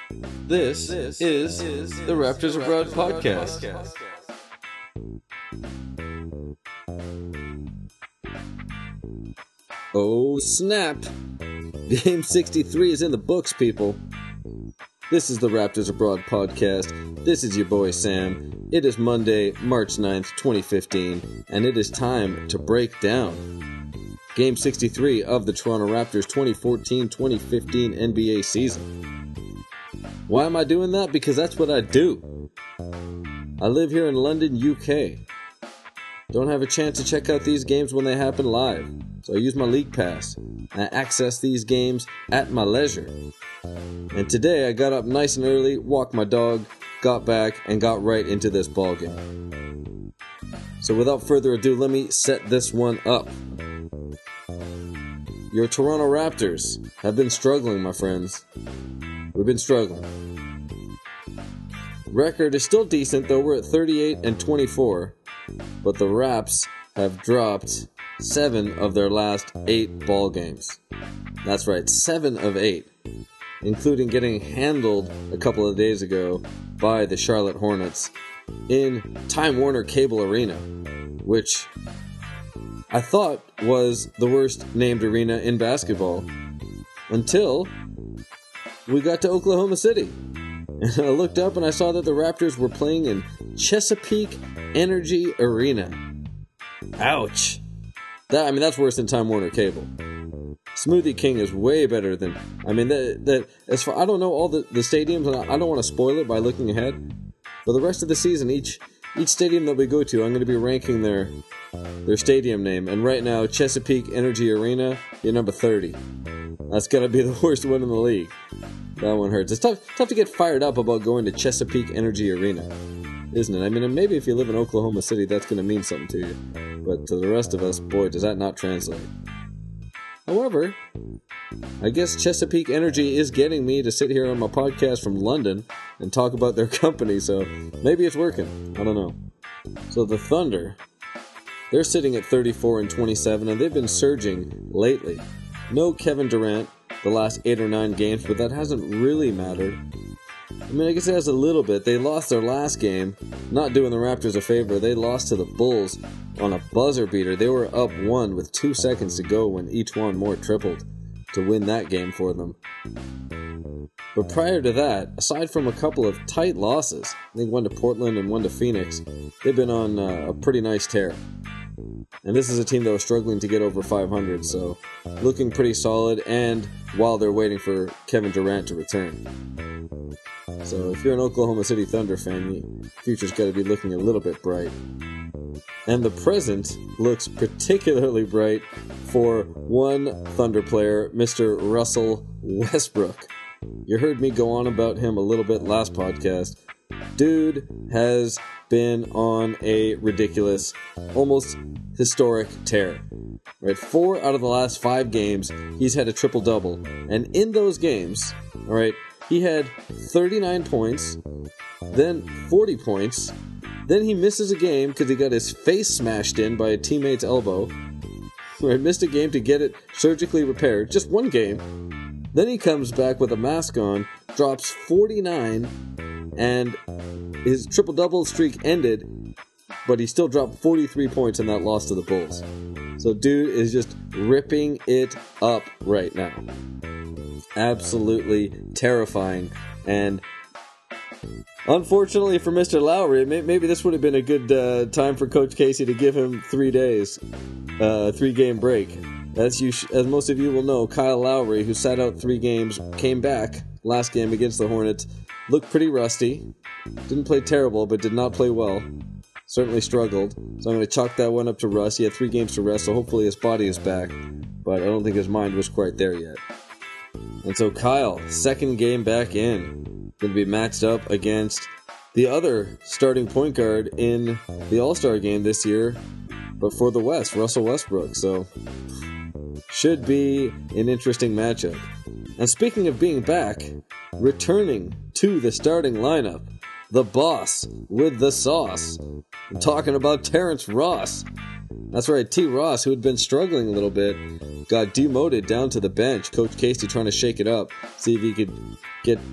This is the Raptors Abroad podcast. Oh, snap! Game 63 is in the books, people. This is the Raptors Abroad podcast. This is your boy Sam. It is Monday, March 9th, 2015, and it is time to break down Game 63 of the Toronto Raptors 2014-2015 NBA season. Why am I doing that? Because that's what I do. I live here in London, UK. Don't have a chance to check out these games when they happen live, so I use my League Pass. I access these games at my leisure. And today I got up nice and early, walked my dog, got back, and got right into this ballgame. So without further ado, let me set this one up. Your Toronto Raptors have been struggling, my friends. We've been struggling. Record is still decent, though. We're at 38-24, but the Raps have dropped 7 of their last 8 ball games. That's right, 7 of 8, including getting handled a couple of days ago by the Charlotte Hornets in Time Warner Cable Arena, which I thought was the worst named arena in basketball until we got to Oklahoma City. And I looked up and I saw that the Raptors were playing in Chesapeake Energy Arena. Ouch. That's worse than Time Warner Cable. Smoothie King is way better than... as far I don't know all the stadiums, and I don't want to spoil it by looking ahead. For the rest of the season, each stadium that we go to, I'm going to be ranking their stadium name. And right now, Chesapeake Energy Arena, you're number 30. That's got to be the worst one in the league. That one hurts. It's tough to get fired up about going to Chesapeake Energy Arena, isn't it? Maybe if you live in Oklahoma City, that's going to mean something to you. But to the rest of us, boy, does that not translate. However, I guess Chesapeake Energy is getting me to sit here on my podcast from London and talk about their company, so maybe it's working. I don't know. So the Thunder, they're sitting at 34-27, and they've been surging lately. No Kevin Durant the last 8 or 9 games, but that hasn't really mattered. I guess it has a little bit. They lost their last game, not doing the Raptors a favor. They lost to the Bulls on a buzzer beater. They were up 1 with 2 seconds to go when each one more tripled to win that game for them. But prior to that, aside from a couple of tight losses, I think one to Portland and one to Phoenix, they've been on a pretty nice tear. And this is a team that was struggling to get over 500, so looking pretty solid, and while they're waiting for Kevin Durant to return. So if you're an Oklahoma City Thunder fan, your future's got to be looking a little bit bright. And the present looks particularly bright for one Thunder player, Mr. Russell Westbrook. You heard me go on about him a little bit last podcast. Dude has been on a ridiculous, almost historic tear. Right, 4 out of the last 5 games, he's had a triple-double. And in those games, all right, he had 39 points, then 40 points, then he misses a game because he got his face smashed in by a teammate's elbow. Right, missed a game to get it surgically repaired, just one game. Then he comes back with a mask on, drops 49, and his triple-double streak ended, but he still dropped 43 points in that loss to the Bulls. So dude is just ripping it up right now. Absolutely terrifying. And unfortunately for Mr. Lowry, maybe this would have been a good time for Coach Casey to give him 3 days, 3-game break. As most of you will know, Kyle Lowry, who sat out 3 games, came back last game against the Hornets, looked pretty rusty, didn't play terrible, but did not play well. Certainly struggled, so I'm going to chalk that one up to rust. He had 3 games to rest, so hopefully his body is back, but I don't think his mind was quite there yet. And so Kyle, 2nd game back in, going to be matched up against the other starting point guard in the All-Star game this year, but for the West, Russell Westbrook. So should be an interesting matchup. And speaking of being back, returning to the starting lineup, the boss with the sauce. I'm talking about Terrence Ross. That's right, T. Ross, who had been struggling a little bit, got demoted down to the bench. Coach Casey trying to shake it up, see if he could get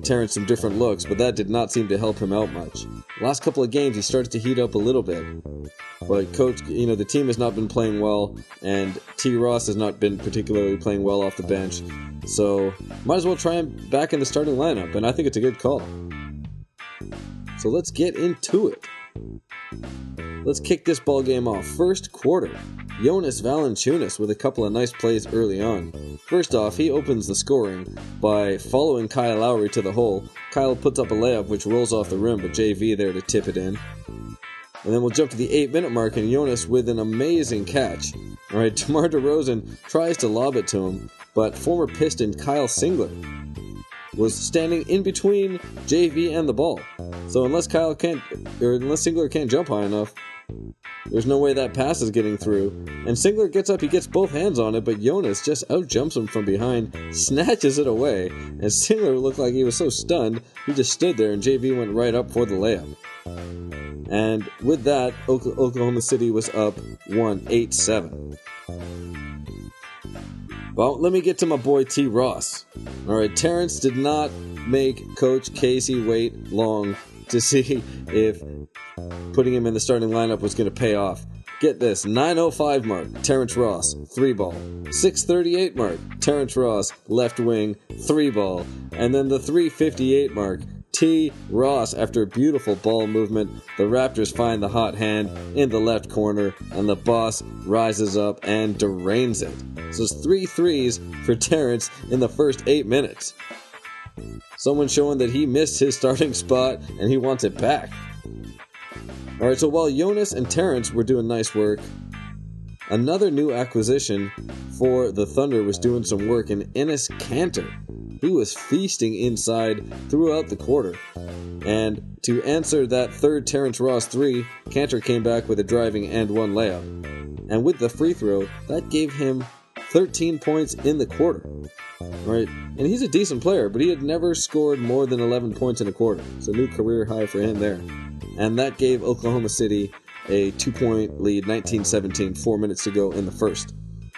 Terrence some different looks, but that did not seem to help him out much. Last couple of games, he started to heat up a little bit. But Coach, the team has not been playing well, and T. Ross has not been particularly playing well off the bench. So, might as well try him back in the starting lineup, and I think it's a good call. So let's get into it. Let's kick this ball game off. First quarter, Jonas Valanciunas with a couple of nice plays early on. First off, he opens the scoring by following Kyle Lowry to the hole. Kyle puts up a layup which rolls off the rim, but JV there to tip it in. And then we'll jump to the 8-minute mark, and Jonas with an amazing catch. Alright, DeMar DeRozan tries to lob it to him, but former Piston Kyle Singler was standing in between JV and the ball. So unless Singler can't jump high enough, there's no way that pass is getting through. And Singler gets up, he gets both hands on it, but Jonas just outjumps him from behind, snatches it away, and Singler looked like he was so stunned, he just stood there and JV went right up for the layup. And with that, Oklahoma City was up 8-7. Well, let me get to my boy T. Ross. Alright, Terrence did not make Coach Casey wait long to see if putting him in the starting lineup was going to pay off. Get this, 9:05 mark, Terrence Ross, 3-ball. 6:38 mark, Terrence Ross, left wing, 3-ball. And then the 3:58 mark, T. Ross, after a beautiful ball movement, the Raptors find the hot hand in the left corner, and the boss rises up and drains it. So it's 3 threes for Terrence in the first 8 minutes. Someone showing that he missed his starting spot and he wants it back. Alright, so while Jonas and Terrence were doing nice work, another new acquisition for the Thunder was doing some work in Enes Kanter. He was feasting inside throughout the quarter. And to answer that third Terrence Ross 3, Kanter came back with a driving and one layup. And with the free throw, that gave him 13 points in the quarter. Right? And he's a decent player, but he had never scored more than 11 points in a quarter. It's a new career high for him there. And that gave Oklahoma City a 2-point lead, 19-17, 4 minutes to go in the first.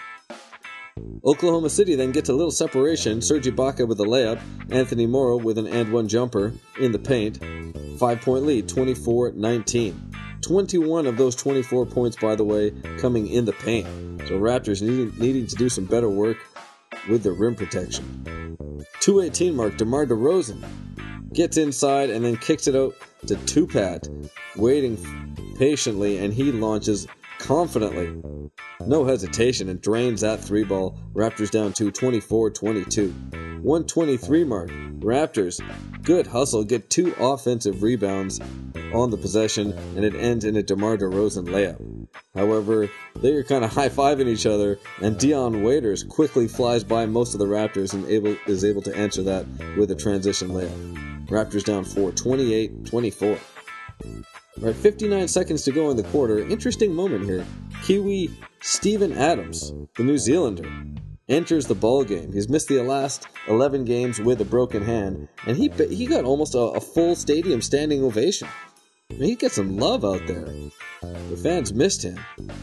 Oklahoma City then gets a little separation. Serge Ibaka with a layup, Anthony Morrow with an and-one jumper in the paint. 5-point lead, 24-19. 21 of those 24 points, by the way, coming in the paint. So Raptors needing to do some better work with the rim protection. 2:18 mark, DeMar DeRozan gets inside and then kicks it out to Tupat, waiting patiently, and he launches confidently. No hesitation, and drains that 3-ball. Raptors down to 24-22. 1:23 mark. Raptors, good hustle, get 2 offensive rebounds on the possession, and it ends in a DeMar DeRozan layup. However, they are kind of high-fiving each other, and Dion Waiters quickly flies by most of the Raptors and is able to answer that with a transition layup. Raptors down 4, 28-24. Alright, 59 seconds to go in the quarter. Interesting moment here. Kiwi Steven Adams, the New Zealander, enters the ball game. He's missed the last 11 games with a broken hand, and he got almost a full stadium standing ovation. I mean, he got some love out there. The fans missed him.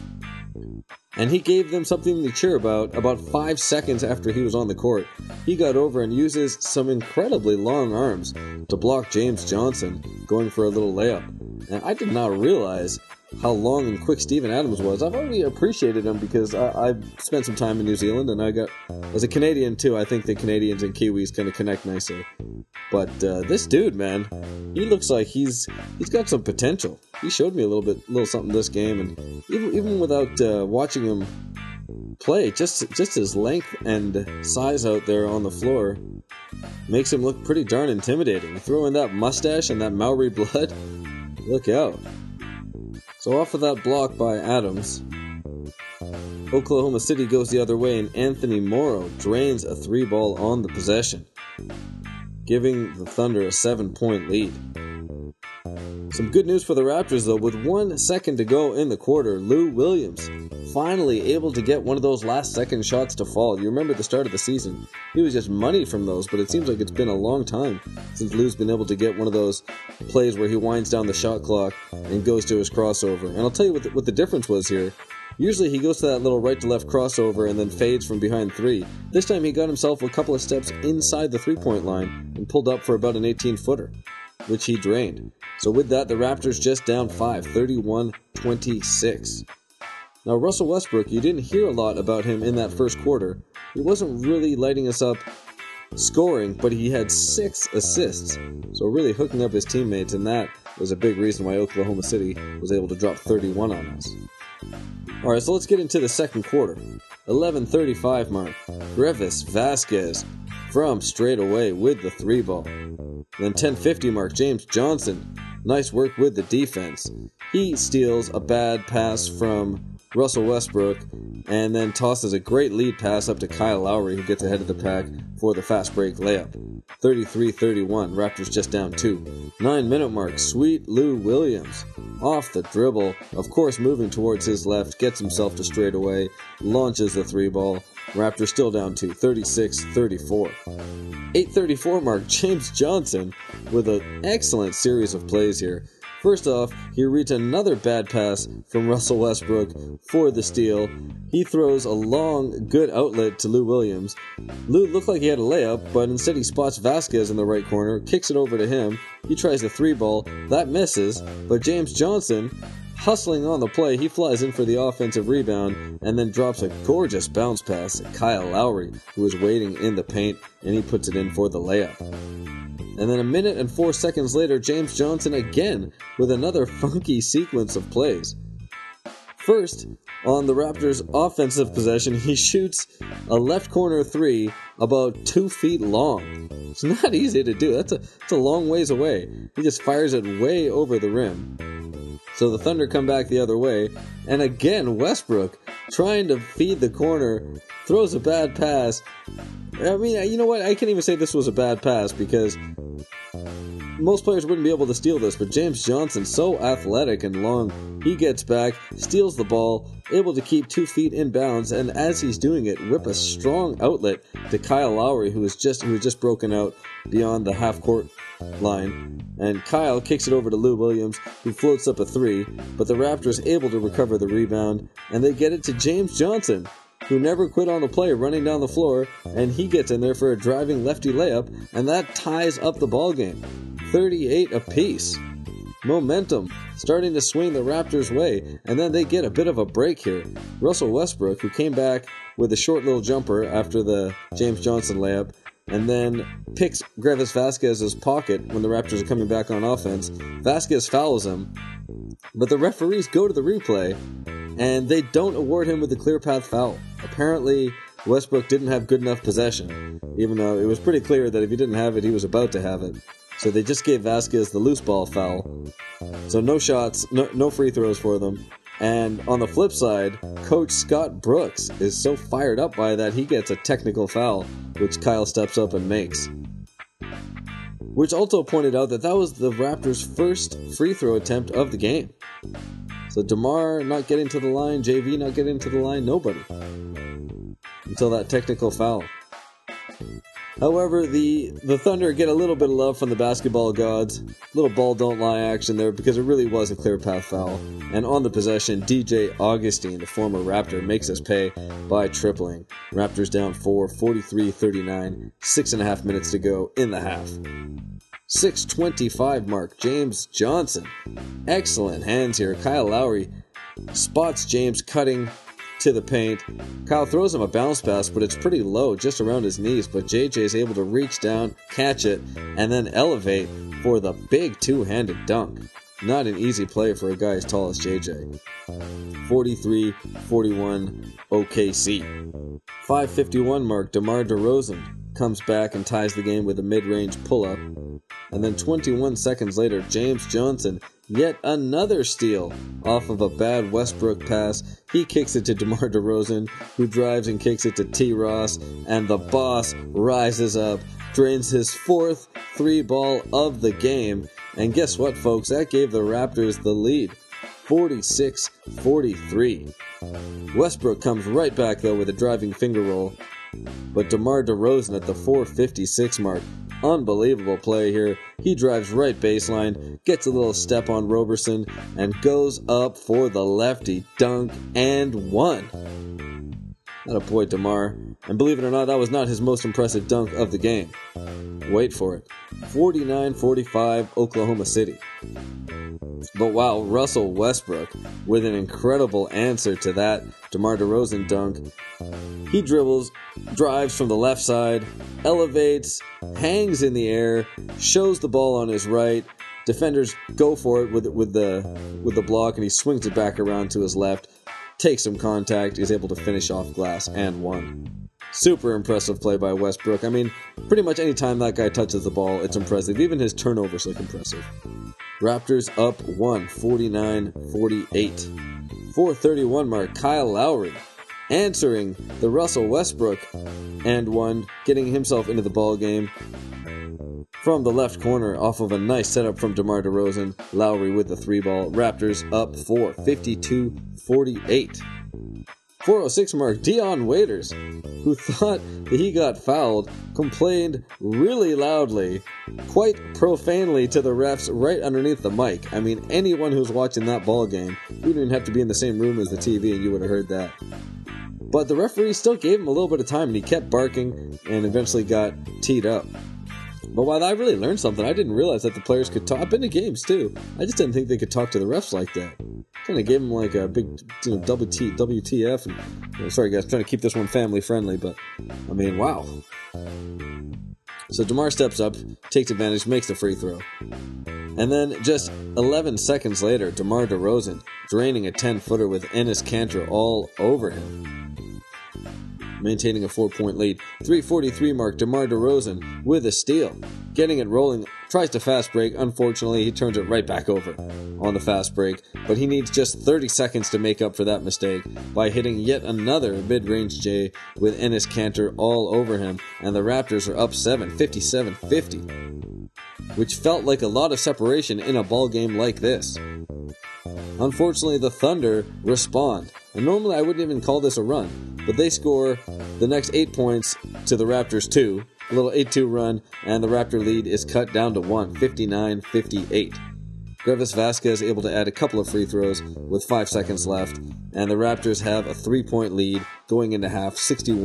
And he gave them something to cheer about 5 seconds after he was on the court. He got over and uses some incredibly long arms to block James Johnson going for a little layup. And I did not realize how long and quick Steven Adams was. I've already appreciated him because I've spent some time in New Zealand, and as a Canadian too, I think the Canadians and Kiwis kind of connect nicely. But this dude, man, he looks like he's got some potential. He showed me a little something this game, and even without watching him play, just his length and size out there on the floor makes him look pretty darn intimidating. Throw in that mustache and that Maori blood, look out. So off of that block by Adams, Oklahoma City goes the other way, and Anthony Morrow drains a 3-ball on the possession, giving the Thunder a 7-point lead. Some good news for the Raptors, though. With 1 second to go in the quarter, Lou Williams finally able to get one of those last-second shots to fall. You remember the start of the season, he was just money from those, but it seems like it's been a long time since Lou's been able to get one of those plays where he winds down the shot clock and goes to his crossover. And I'll tell you what the difference was here. Usually he goes to that little right to left crossover and then fades from behind three. This time he got himself a couple of steps inside the three-point line and pulled up for about an 18-footer, which he drained. So with that, the Raptors just down 5, 31-26. Now Russell Westbrook, you didn't hear a lot about him in that first quarter. He wasn't really lighting us up scoring, but he had 6 assists. So really hooking up his teammates, and that was a big reason why Oklahoma City was able to drop 31 on us. Alright, so let's get into the second quarter. 11:35 mark. Greivis Vasquez from straight away with the 3-ball. Then 10:50 mark, James Johnson. Nice work with the defense. He steals a bad pass from Russell Westbrook, and then tosses a great lead pass up to Kyle Lowry, who gets ahead of the pack for the fast break layup. 33-31, Raptors just down 2. 9-minute mark, Sweet Lou Williams. Off the dribble, of course moving towards his left, gets himself to straightaway, launches the 3-ball. Raptors still down 2, 36-34. 8:34 mark, James Johnson with an excellent series of plays here. First off, he reads another bad pass from Russell Westbrook for the steal. He throws a long, good outlet to Lou Williams. Lou looked like he had a layup, but instead he spots Vasquez in the right corner, kicks it over to him. He tries a 3-ball. That misses, but James Johnson, hustling on the play, he flies in for the offensive rebound and then drops a gorgeous bounce pass at Kyle Lowry, who was waiting in the paint, and he puts it in for the layup. And then a minute and 4 seconds later, James Johnson again with another funky sequence of plays. First, on the Raptors' offensive possession, he shoots a left corner 3 about 2 feet long. It's not easy to do. That's a long ways away. He just fires it way over the rim. So the Thunder come back the other way, and again Westbrook, trying to feed the corner, throws a bad pass. I mean, you know what? I can't even say this was a bad pass because most players wouldn't be able to steal this, but James Johnson, so athletic and long, he gets back, steals the ball, able to keep 2 feet in bounds, and as he's doing it, whip a strong outlet to Kyle Lowry, who was just broken out beyond the half-court line. And Kyle kicks it over to Lou Williams, who floats up a 3, but the Raptors able to recover the rebound, and they get it to James Johnson, who never quit on the play, running down the floor, and he gets in there for a driving lefty layup, and that ties up the ballgame. 38 apiece. Momentum starting to swing the Raptors' way, and then they get a bit of a break here. Russell Westbrook, who came back with a short little jumper after the James Johnson layup, and then picks Greivis Vasquez's pocket when the Raptors are coming back on offense. Vasquez fouls him, but the referees go to the replay, and they don't award him with the clear path foul. Apparently, Westbrook didn't have good enough possession, even though it was pretty clear that if he didn't have it, he was about to have it. So they just gave Vasquez the loose ball foul. So no shots, no free throws for them. And on the flip side, Coach Scott Brooks is so fired up by that he gets a technical foul, which Kyle steps up and makes. Which also pointed out that was the Raptors' first free throw attempt of the game. So DeMar not getting to the line, JV not getting to the line, nobody. Until that technical foul. However, the Thunder get a little bit of love from the basketball gods. Little ball don't lie action there because it really was a clear path foul. And on the possession, DJ Augustine, the former Raptor, makes us pay by tripling. Raptors down 4, 43-39, 6.5 minutes to go in the half. 6:25 mark, James Johnson. Excellent hands here. Kyle Lowry spots James cutting to the paint. Kyle throws him a bounce pass, but it's pretty low, just around his knees, but JJ is able to reach down, catch it, and then elevate for the big two-handed dunk. Not an easy play for a guy as tall as JJ. 43-41 OKC. 5:51 mark, DeMar DeRozan comes back and ties the game with a mid-range pull-up. And then 21 seconds later, James Johnson, yet another steal off of a bad Westbrook pass. He kicks it to DeMar DeRozan, who drives and kicks it to T. Ross, and the boss rises up, drains his 4th 3-ball of the game. And guess what, folks? That gave the Raptors the lead, 46-43. Westbrook comes right back, though, with a driving finger roll. But DeMar DeRozan at the 4:56 mark Unbelievable play here. He drives right baseline, gets a little step on Roberson, and goes up for the lefty dunk and one. Attaboy DeMar. And believe it or not, that was not his most impressive dunk of the game. Wait for it. 49-45 Oklahoma City. But wow, Russell Westbrook with an incredible answer to that DeMar DeRozan dunk. He dribbles, drives from the left side, elevates, hangs in the air, shows the ball on his right. Defenders go for it with the block, and he swings it back around to his left, takes some contact, is able to finish off glass and one. Super impressive play by Westbrook. I mean, pretty much any time that guy touches the ball, it's impressive. Even his turnovers look impressive. Raptors up 1, 49-48. 4:31 mark, Kyle Lowry answering the Russell Westbrook and one, getting himself into the ball game from the left corner off of a nice setup from DeMar DeRozan. Lowry with the three ball. Raptors up 4, 52-48. 4:06 mark, Dion Waiters, who thought that he got fouled, complained really loudly, quite profanely to the refs right underneath the mic. I mean, anyone who's watching that ball game, you wouldn't even have to be in the same room as the TV and you would have heard that. But the referee still gave him a little bit of time, and he kept barking and eventually got teed up. But while I really learned something, I didn't realize that the players could talk. I've been to games too. I just didn't think they could talk to the refs like that. Kind of gave them like a big, WTF. And, sorry guys, I'm trying to keep this one family friendly, but I mean, wow. So DeMar steps up, takes advantage, makes the free throw. And then just 11 seconds later, DeMar DeRozan draining a 10-footer with Enes Kanter all over him, maintaining a 4-point lead. 3:43 mark, DeMar DeRozan with a steal, getting it rolling, tries to fast break. Unfortunately, he turns it right back over on the fast break, but he needs just 30 seconds to make up for that mistake by hitting yet another mid-range J with Enes Kanter all over him, and the Raptors are up 7, 57-50, which felt like a lot of separation in a ball game like this. Unfortunately, the Thunder respond, and normally I wouldn't even call this a run, but they score the next 8 points to the Raptors 2, a little 8-2 run, and the Raptor lead is cut down to 1, 59-58. Grevis Vasquez able to add a couple of free throws with 5 seconds left, and the Raptors have a 3-point lead going into half,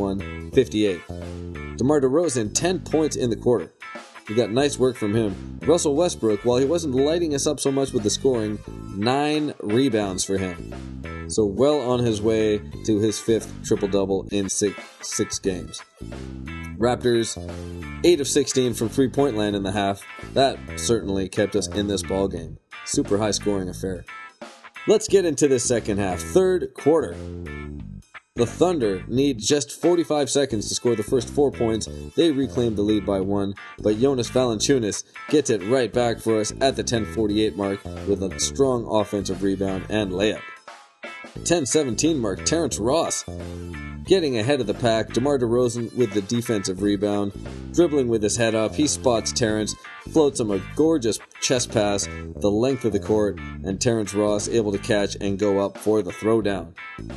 61-58. DeMar DeRozan, 10 points in the quarter. We got nice work from him. Russell Westbrook, while he wasn't lighting us up so much with the scoring, 9 rebounds for him. So well on his way to his 5th triple-double in six games. Raptors, 8 of 16 from three-point land in the half. That certainly kept us in this ball game. Super high-scoring affair. Let's get into this second half. Third quarter. The Thunder need just 45 seconds to score the first 4 points. They reclaim the lead by 1, but Jonas Valanciunas gets it right back for us at the 10:48 mark with a strong offensive rebound and layup. 10:17 mark, Terrence Ross getting ahead of the pack. DeMar DeRozan with the defensive rebound, dribbling with his head up. He spots Terrence, floats him a gorgeous chest pass the length of the court, and Terrence Ross able to catch and go up for the throwdown.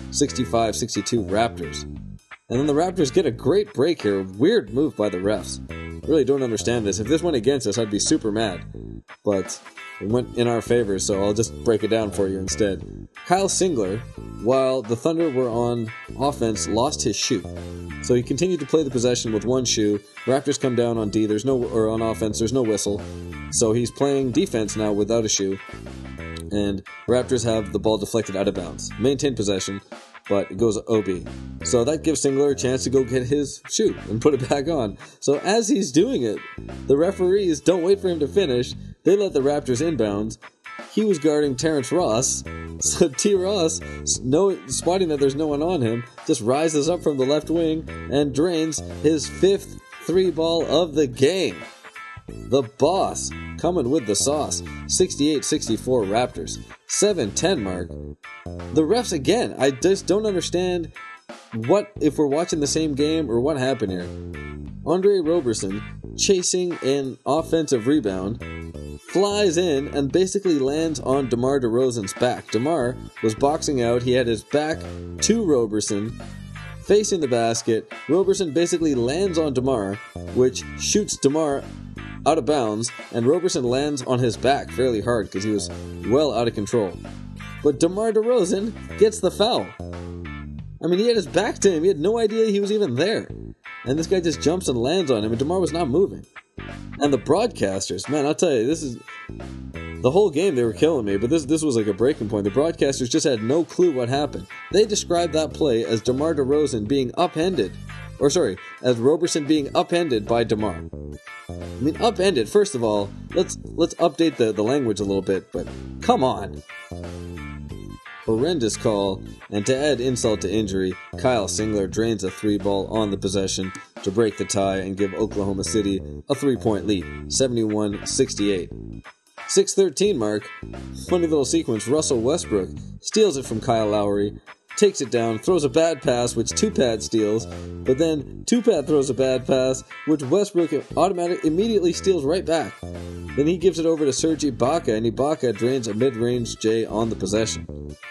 65-62 Raptors. And then the Raptors get a great break here. Weird move by the refs. Really don't understand this. If this went against us, I'd be super mad. But it went in our favor, so I'll just break it down for you instead. Kyle Singler, while the Thunder were on offense, lost his shoe. So he continued to play the possession with one shoe. Raptors come down on D. On offense, there's no whistle. So he's playing defense now without a shoe. And Raptors have the ball deflected out of bounds. Maintain possession, but it goes OB. So that gives Singler a chance to go get his shoe and put it back on. So as he's doing it, the referees don't wait for him to finish. They let the Raptors inbound. He was guarding Terrence Ross. So T. Ross, spotting that there's no one on him, just rises up from the left wing and drains his 5th 3-ball of the game. The boss coming with the sauce. 68-64 Raptors. 7-10 mark. The refs again. I just don't understand if we're watching the same game or what happened here. Andre Roberson chasing an offensive rebound, flies in and basically lands on DeMar DeRozan's back. DeMar was boxing out. He had his back to Roberson, facing the basket. Roberson basically lands on DeMar, which shoots DeMar out of bounds, and Roberson lands on his back fairly hard because he was well out of control. But DeMar DeRozan gets the foul. I mean, he had his back to him. He had no idea he was even there. And this guy just jumps and lands on him, and DeMar was not moving. And the broadcasters, man, I'll tell you, this is... The whole game, they were killing me, but this was like a breaking point. The broadcasters just had no clue what happened. They described that play as DeMar DeRozan being upended. As Roberson being upended by DeMar. I mean, upended, first of all, let's update the language a little bit, but come on. Horrendous call, and to add insult to injury, Kyle Singler drains a 3-ball on the possession to break the tie and give Oklahoma City a 3-point lead, 71-68. 6:13 mark, funny little sequence, Russell Westbrook steals it from Kyle Lowry, takes it down, throws a bad pass, which Tupat steals, but then Tupat throws a bad pass, which Westbrook immediately steals right back. Then he gives it over to Serge Ibaka, and Ibaka drains a mid-range J on the possession.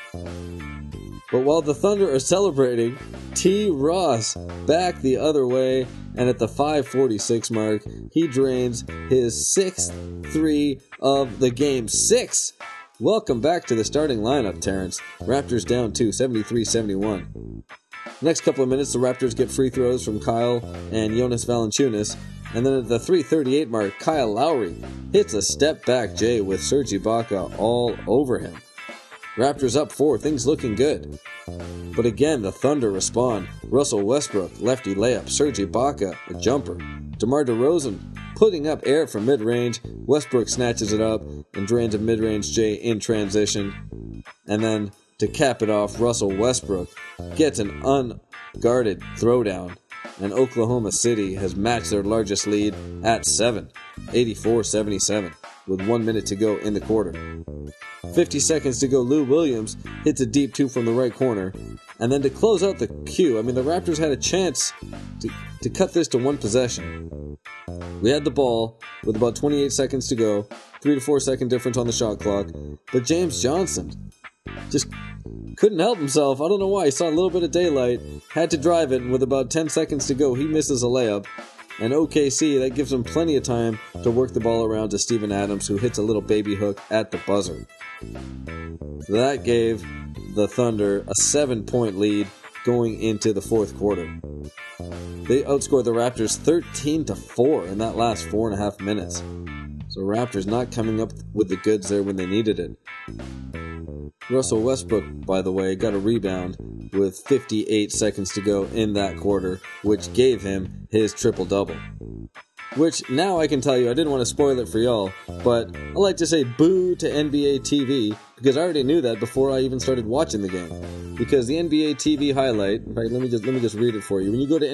But while the Thunder are celebrating, T. Ross back the other way, and at the 5:46 mark, he drains his 6th 3 of the game. 6! Welcome back to the starting lineup, Terrence. Raptors down 2, 73-71. Next couple of minutes, the Raptors get free throws from Kyle and Jonas Valanciunas, and then at the 3:38 mark, Kyle Lowry hits a step-back J with Serge Ibaka all over him. Raptors up 4, things looking good. But again, the Thunder respond. Russell Westbrook, lefty layup. Serge Ibaka, a jumper. DeMar DeRozan putting up air from mid-range. Westbrook snatches it up and drains a mid-range J in transition. And then, to cap it off, Russell Westbrook gets an unguarded throwdown. And Oklahoma City has matched their largest lead at 7, 84-77, with 1 minute to go in the quarter. 50 seconds to go, Lou Williams hits a deep 2 from the right corner. And then to close out the queue, I mean, the Raptors had a chance to cut this to one possession. We had the ball with about 28 seconds to go, 3 to 4 second difference on the shot clock, but James Johnson just couldn't help himself. I don't know why. He saw a little bit of daylight, had to drive it, and with about 10 seconds to go, he misses a layup. And OKC, that gives him plenty of time to work the ball around to Steven Adams, who hits a little baby hook at the buzzer. That gave the Thunder a 7-point lead going into the fourth quarter. They outscored the Raptors 13-4 in that last 4.5 minutes. So Raptors not coming up with the goods there when they needed it. Russell Westbrook, by the way, got a rebound with 58 seconds to go in that quarter, which gave him his triple-double. Which, now I can tell you, I didn't want to spoil it for y'all, but I like to say boo to NBA TV, because I already knew that before I even started watching the game. Because the NBA TV highlight, in fact, let me just read it for you. When you go to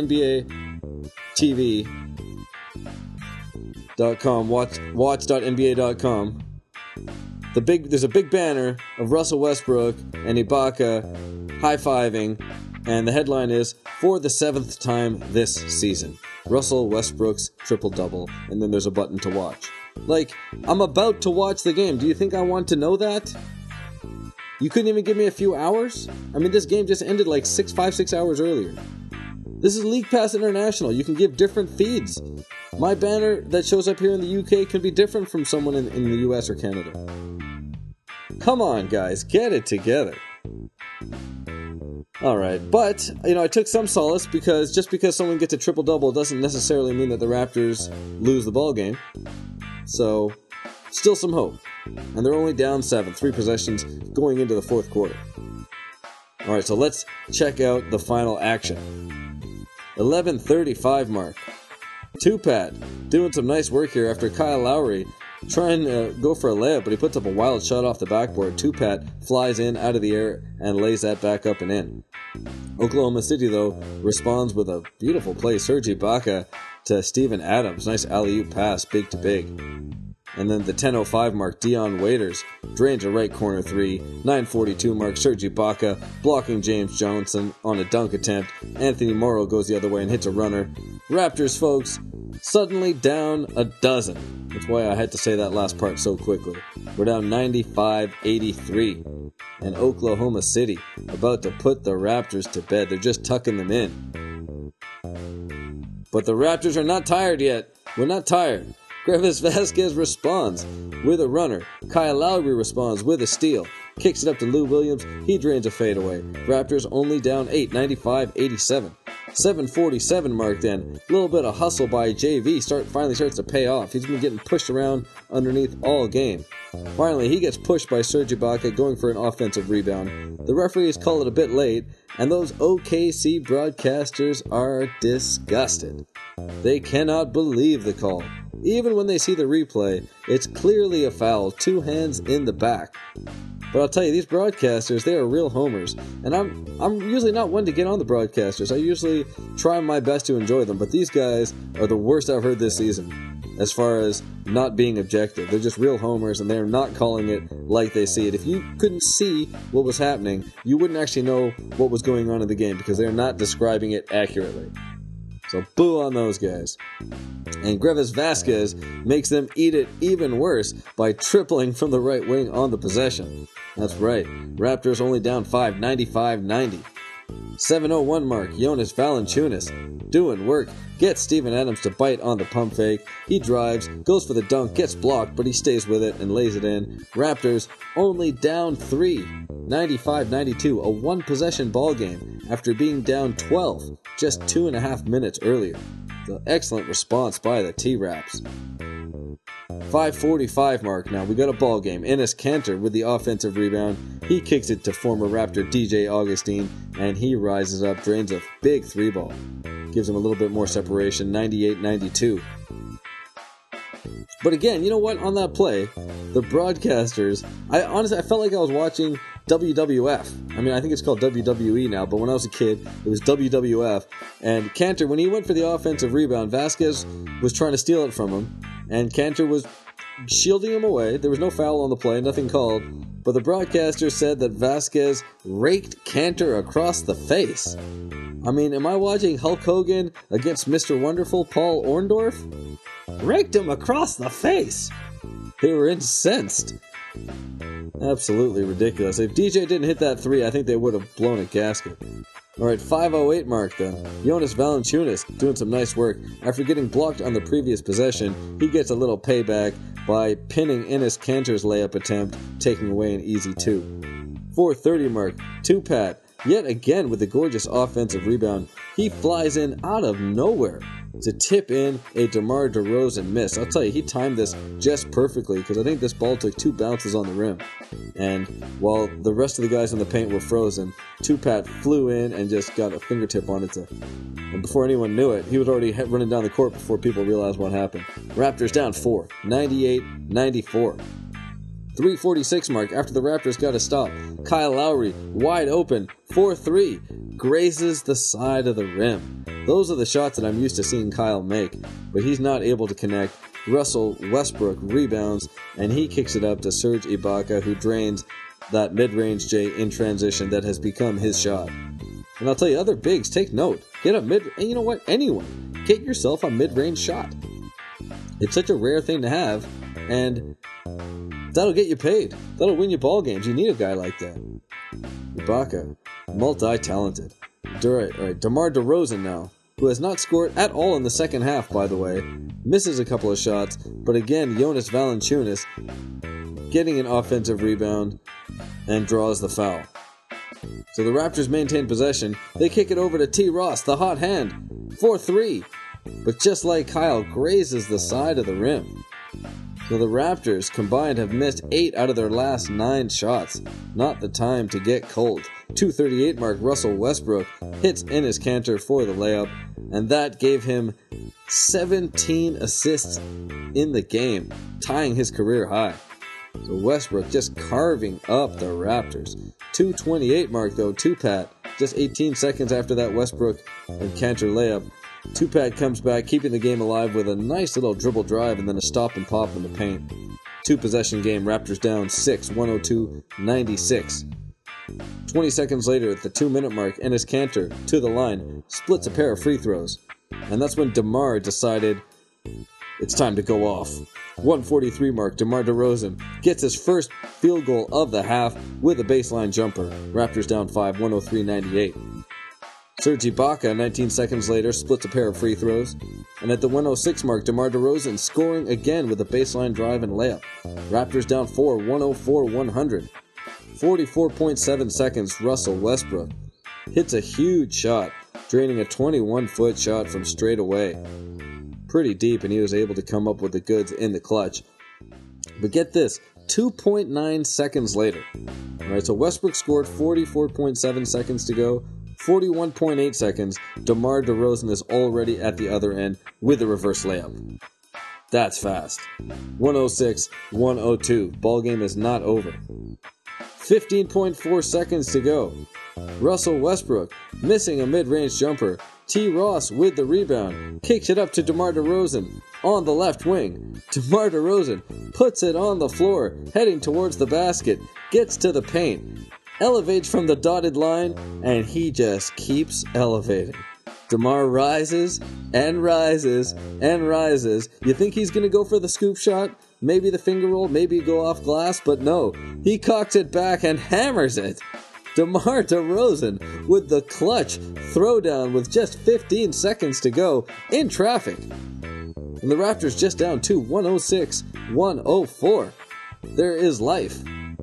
NBATV.com, watch.nba.com, there's a big banner of Russell Westbrook and Ibaka high-fiving, and the headline is, "For the 7th time this season, Russell Westbrook's triple-double," and then there's a button to watch. Like, I'm about to watch the game. Do you think I want to know that? You couldn't even give me a few hours? I mean, this game just ended like 6 hours earlier. This is League Pass International. You can give different feeds. My banner that shows up here in the UK can be different from someone in the US or Canada. Come on, guys, get it together. Alright, but, I took some solace because just because someone gets a triple-double doesn't necessarily mean that the Raptors lose the ball game. So, still some hope. And they're only down 7, 3 possessions going into the fourth quarter. Alright, so let's check out the final action. 11:35 mark. Tupat doing some nice work here after Kyle Lowry trying to go for a layup, but he puts up a wild shot off the backboard. Tupat flies in out of the air and lays that back up and in. Oklahoma City, though, responds with a beautiful play. Serge Ibaka to Steven Adams. Nice alley-oop pass, big to big. And then the 10:05 mark, Dion Waiters drains a right corner 3. 9:42 mark, Serge Ibaka blocking James Johnson on a dunk attempt. Anthony Morrow goes the other way and hits a runner. Raptors, folks, suddenly down a dozen. That's why I had to say that last part so quickly. We're down 95-83. And Oklahoma City about to put the Raptors to bed. They're just tucking them in. But the Raptors are not tired yet. We're not tired. Grevis Vasquez responds with a runner. Kyle Lowry responds with a steal. Kicks it up to Lou Williams. He drains a fadeaway. Raptors only down 8, 95-87. 7:47 mark then. A little bit of hustle by JV finally starts to pay off. He's been getting pushed around underneath all game. Finally, he gets pushed by Serge Ibaka going for an offensive rebound. The referees call it a bit late, and those OKC broadcasters are disgusted. They cannot believe the call. Even when they see the replay, it's clearly a foul, 2 hands in the back. But I'll tell you, these broadcasters, they are real homers. And I'm usually not one to get on the broadcasters. I usually try my best to enjoy them. But these guys are the worst I've heard this season as far as not being objective. They're just real homers, and they're not calling it like they see it. If you couldn't see what was happening, you wouldn't actually know what was going on in the game because they're not describing it accurately. So boo on those guys. And Grevis Vasquez makes them eat it even worse by tripling from the right wing on the possession. That's right. Raptors only down 5, 95-90. 7:01 mark. Jonas Valanciunas doing work. Gets Steven Adams to bite on the pump fake. He drives, goes for the dunk, gets blocked, but he stays with it and lays it in. Raptors only down 3, 95-92. A one-possession ball game after being down 12 just 2.5 minutes earlier. The excellent response by the T-Raps. 5:45 mark now. We got a ball game. Enes Kanter with the offensive rebound. He kicks it to former Raptor DJ Augustine, and he rises up, drains a big 3-ball. Gives him a little bit more separation, 98-92. But again, you know what? On that play, the broadcasters, I felt like I was watching WWF. I mean, I think it's called WWE now, but when I was a kid, it was WWF. And Kanter, when he went for the offensive rebound, Vasquez was trying to steal it from him, and Kanter was shielding him away. There was no foul on the play, nothing called, but the broadcaster said that Vasquez raked Kanter across the face. I mean, am I watching Hulk Hogan against Mr. Wonderful Paul Orndorff? Raked him across the face! They were incensed. Absolutely ridiculous. If DJ didn't hit that 3, I think they would have blown a gasket. Alright, 5:08 mark then. Jonas Valanciunas doing some nice work. After getting blocked on the previous possession, he gets a little payback by pinning Enes Kanter's layup attempt, taking away an easy 2. 4:30 mark. Tupat, yet again with the gorgeous offensive rebound. He flies in out of nowhere to tip in a DeMar DeRozan miss. I'll tell you, he timed this just perfectly because I think this ball took 2 bounces on the rim. And while the rest of the guys in the paint were frozen, Tupat flew in and just got a fingertip on it. And before anyone knew it, he was already running down the court before people realized what happened. Raptors down 4, 98-94. 3:46 mark after the Raptors got a stop. Kyle Lowry, wide open, 4-3, grazes the side of the rim. Those are the shots that I'm used to seeing Kyle make, but he's not able to connect. Russell Westbrook rebounds, and he kicks it up to Serge Ibaka, who drains that mid-range J in transition that has become his shot. And I'll tell you, other bigs, take note. Get a and you know what? Anyone, get yourself a mid-range shot. It's such a rare thing to have, and that'll get you paid. That'll win you ball games. You need a guy like that. Ibaka, multi-talented. Alright, DeMar DeRozan now, who has not scored at all in the second half, by the way. Misses a couple of shots, but again, Jonas Valanciunas getting an offensive rebound and draws the foul. So the Raptors maintain possession. They kick it over to T. Ross, the hot hand. 4-3. But just like Kyle, grazes the side of the rim. So the Raptors combined have missed 8 out of their last 9 shots. Not the time to get cold. 2:38 mark, Russell Westbrook hits Enes Kanter for the layup, and that gave him 17 assists in the game, tying his career high. So Westbrook just carving up the Raptors. 2:28 mark though, Tupat, just 18 seconds after that Westbrook and Kanter layup. Tupat comes back, keeping the game alive with a nice little dribble drive and then a stop and pop in the paint. 2-possession game, Raptors down 6, 102-96. 20 seconds later, at the 2-minute mark, Enes Kanter, to the line, splits a pair of free throws. And that's when DeMar decided it's time to go off. 1:43 mark, DeMar DeRozan gets his first field goal of the half with a baseline jumper. Raptors down 5, 103-98. Serge Ibaka, 19 seconds later, splits a pair of free throws. And at the 106 mark, DeMar DeRozan scoring again with a baseline drive and layup. Raptors down 4, 104-100. 44.7 seconds, Russell Westbrook hits a huge shot, draining a 21-foot shot from straight away. Pretty deep, and he was able to come up with the goods in the clutch. But get this, 2.9 seconds later. Alright, so Westbrook scored 44.7 seconds to go. 41.8 seconds, DeMar DeRozan is already at the other end with a reverse layup. That's fast. 106-102. Ball game is not over. 15.4 seconds to go. Russell Westbrook missing a mid-range jumper. T. Ross with the rebound. Kicks it up to DeMar DeRozan on the left wing. DeMar DeRozan puts it on the floor, heading towards the basket. Gets to the paint. Elevates from the dotted line, and he just keeps elevating. DeMar rises and rises and rises. You think he's going to go for the scoop shot? Maybe the finger roll, maybe go off glass, but no. He cocks it back and hammers it. DeMar DeRozan with the clutch throwdown with just 15 seconds to go in traffic. And the Raptors just down to 106-104. There is life.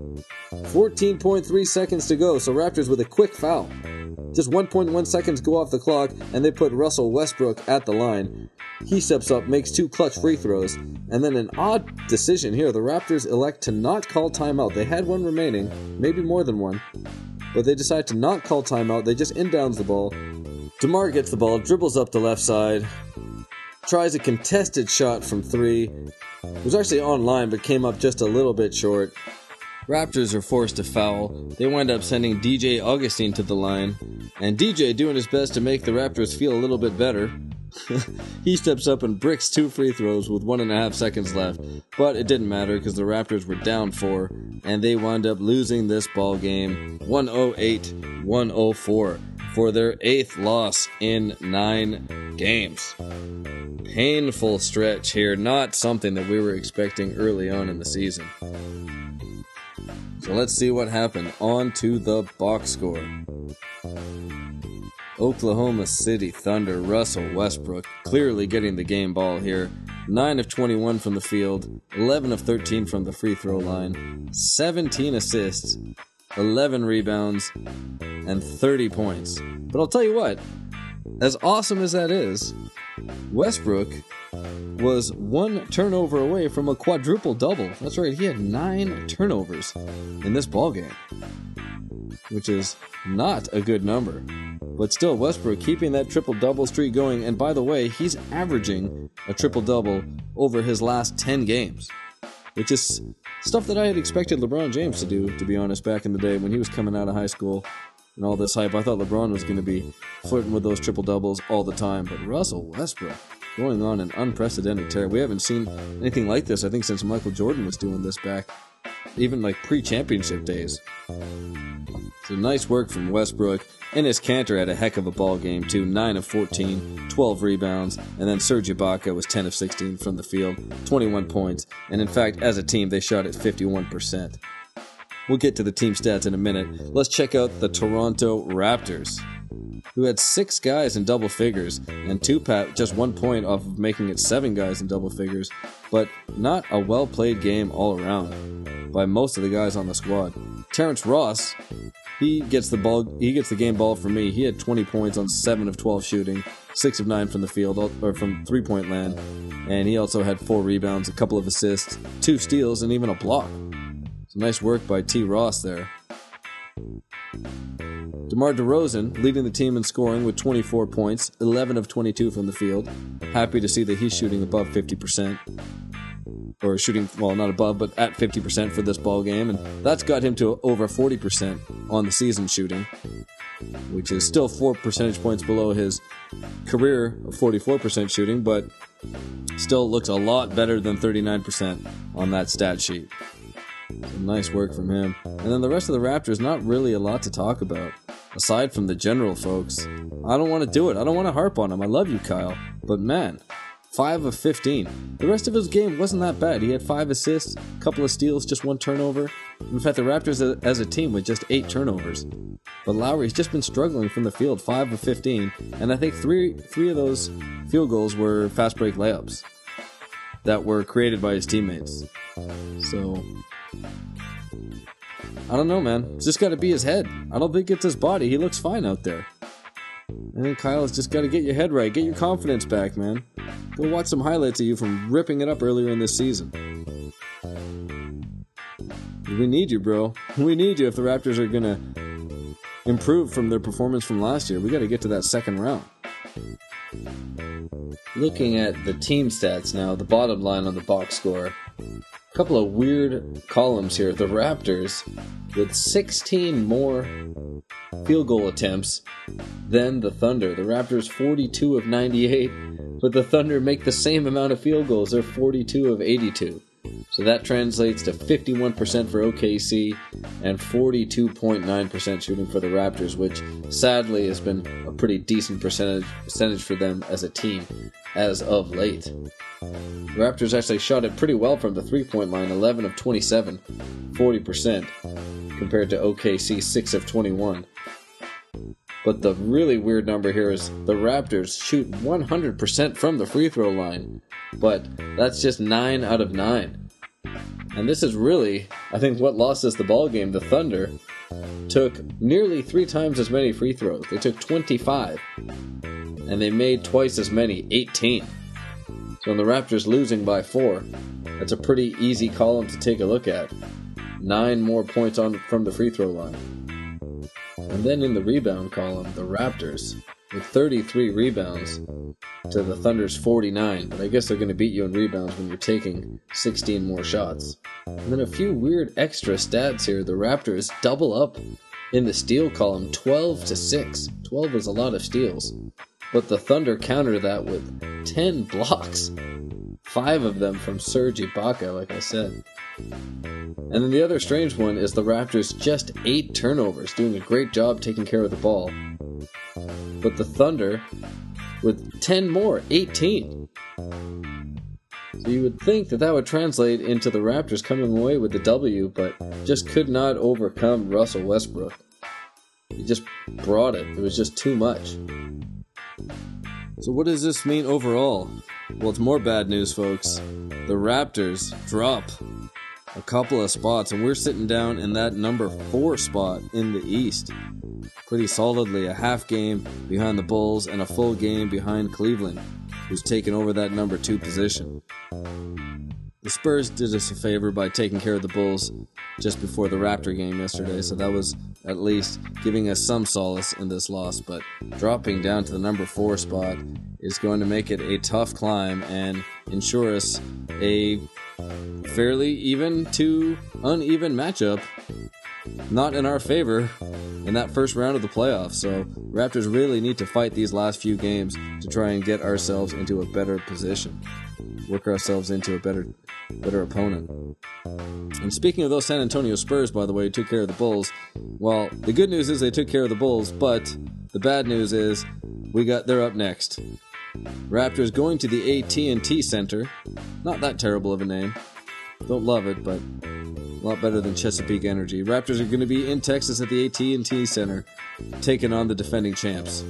14.3 seconds to go, so Raptors with a quick foul. Just 1.1 seconds go off the clock, and they put Russell Westbrook at the line. He steps up, makes 2 clutch free throws, and then an odd decision here. The Raptors elect to not call timeout. They had one remaining, maybe more than one, but they decide to not call timeout. They just inbounds the ball. DeMar gets the ball, dribbles up the left side, tries a contested shot from 3. It was actually on line, but came up just a little bit short. Raptors are forced to foul. They wind up sending DJ Augustine to the line, and DJ doing his best to make the Raptors feel a little bit better. He steps up and bricks 2 free throws with 1.5 seconds left, but it didn't matter because the Raptors were down 4, and they wound up losing this ball game 108-104 for their 8th loss in 9 games. Painful stretch here, not something that we were expecting early on in the season. So let's see what happened. On to the box score. Oklahoma City Thunder, Russell Westbrook clearly getting the game ball here. 9 of 21 from the field, 11 of 13 from the free throw line, 17 assists, 11 rebounds, and 30 points. But I'll tell you what, as awesome as that is, Westbrook was 1 turnover away from a quadruple double. That's right, he had 9 turnovers in this ball game, which is not a good number. But still, Westbrook keeping that triple-double streak going, and by the way, he's averaging a triple-double over his last 10 games, which is stuff that I had expected LeBron James to do, to be honest, back in the day when he was coming out of high school and all this hype. I thought LeBron was going to be flirting with those triple-doubles all the time, but Russell Westbrook going on an unprecedented tear. We haven't seen anything like this, I think, since Michael Jordan was doing this back, even like pre-championship days. So nice work from Westbrook. Enes Kanter had a heck of a ball game too. 9 of 14, 12 rebounds, and then Serge Ibaka was 10 of 16 from the field, 21 points. And in fact, as a team, they shot at 51%. We'll get to the team stats in a minute. Let's check out the Toronto Raptors, who had 6 guys in double figures, and Tupac just 1 point off of making it 7 guys in double figures, but not a well-played game all around by most of the guys on the squad. Terrence Ross, he gets the game ball for me. He had 20 points on 7 of 12 shooting, 6 of 9 from the field, or from three-point land, and he also had 4 rebounds, a couple of assists, 2 steals, and even a block. So nice work by T. Ross there. DeMar DeRozan leading the team in scoring with 24 points, 11 of 22 from the field. Happy to see that he's shooting above 50%. Or shooting, well, not above, but at 50% for this ball game. And that's got him to over 40% on the season shooting, which is still 4 percentage points below his career of 44% shooting, but still looks a lot better than 39% on that stat sheet. So nice work from him. And then the rest of the Raptors, not really a lot to talk about, aside from the general folks. I don't want to do it. I don't want to harp on them. I love you, Kyle. But man, 5 of 15. The rest of his game wasn't that bad. He had 5 assists, a couple of steals, just 1 turnover. In fact, the Raptors as a team with just 8 turnovers. But Lowry's just been struggling from the field, 5 of 15, and I think three of those field goals were fast break layups that were created by his teammates. So, I don't know, man. It's just got to be his head. I don't think it's his body. He looks fine out there. I think Kyle has just got to get your head right. Get your confidence back, man. Go watch some highlights of you from ripping it up earlier in this season. We need you, bro. We need you if the Raptors are going to improve from their performance from last year. We got to get to that second round. Looking at the team stats now, the bottom line on the box score. A couple of weird columns here. The Raptors with 16 more field goal attempts than the Thunder. The Raptors 42 of 98, but the Thunder make the same amount of field goals. They're 42 of 82. So that translates to 51% for OKC and 42.9% shooting for the Raptors, which sadly has been a pretty decent percentage for them as a team as of late. The Raptors actually shot it pretty well from the three-point line, 11 of 27, 40%, compared to OKC 6 of 21. But the really weird number here is the Raptors shoot 100% from the free throw line, but that's just 9 out of 9. And this is really, I think, what lost us the ball game. The Thunder took nearly 3 times as many free throws. They took 25, and they made twice as many, 18. So when the Raptors losing by 4, that's a pretty easy column to take a look at. 9 more points from the free throw line. And then in the rebound column, the Raptors with 33 rebounds to the Thunder's 49. But I guess they're going to beat you in rebounds when you're taking 16 more shots. And then a few weird extra stats here. The Raptors double up in the steal column, 12 to 6. 12 is a lot of steals. But the Thunder counter that with 10 blocks. 5 of them from Serge Ibaka, like I said. And then the other strange one is the Raptors just 8 turnovers, doing a great job taking care of the ball. But the Thunder with 10 more, 18. So you would think that would translate into the Raptors coming away with the W, but just could not overcome Russell Westbrook. He just brought it. It was just too much. So what does this mean overall? Well, it's more bad news, folks. The Raptors drop a couple of spots, and we're sitting down in that number 4 spot in the East. Pretty solidly, a half game behind the Bulls and a full game behind Cleveland, who's taken over that number 2 position. The Spurs did us a favor by taking care of the Bulls just before the Raptor game yesterday, so that was at least giving us some solace in this loss, but dropping down to the number 4 spot is going to make it a tough climb and ensure us a fairly even to uneven matchup, not in our favor in that first round of the playoffs. So Raptors really need to fight these last few games to try and get ourselves into a better position, work ourselves into a better opponent. And speaking of those San Antonio Spurs, by the way, who took care of the Bulls, well, the good news is they took care of the Bulls, but the bad news is they're up next. Raptors going to the AT&T Center. Not that terrible of a name. Don't love it, but a lot better than Chesapeake Energy. Raptors are going to be in Texas at the AT&T Center, taking on the defending champs.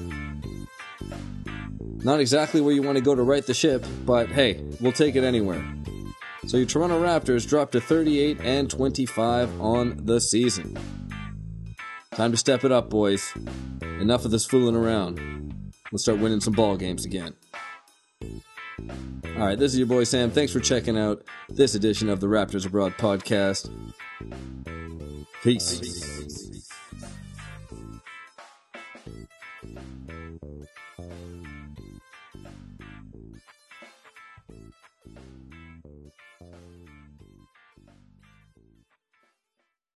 Not exactly where you want to go to right the ship, but hey, we'll take it anywhere. So your Toronto Raptors drop to 38 and 25 on the season. Time to step it up, boys. Enough of this fooling around. Let's start winning some ball games again. Alright, this is your boy Sam. Thanks for checking out this edition of the Raptors Abroad podcast. Peace.